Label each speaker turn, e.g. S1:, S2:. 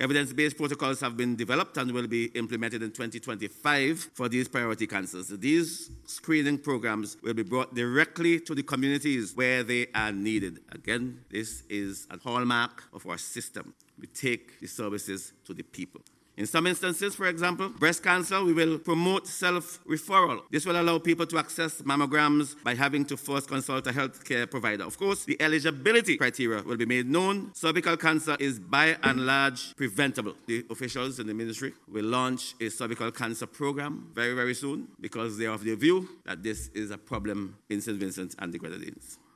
S1: Evidence-based protocols have been developed and will be implemented in 2025 for these priority cancers. These screening programs will be brought directly to the communities where they are needed. Again, this is a hallmark of our system. We take the services to the people. In some instances, for example, breast cancer, we will promote self-referral. This will allow people to access mammograms by having to first consult a healthcare provider. Of course, the eligibility criteria will be made known. Cervical cancer is by and large preventable. The officials in the ministry will launch a cervical cancer program very, very soon because they are of the view that this is a problem in St. Vincent and the Grenadines.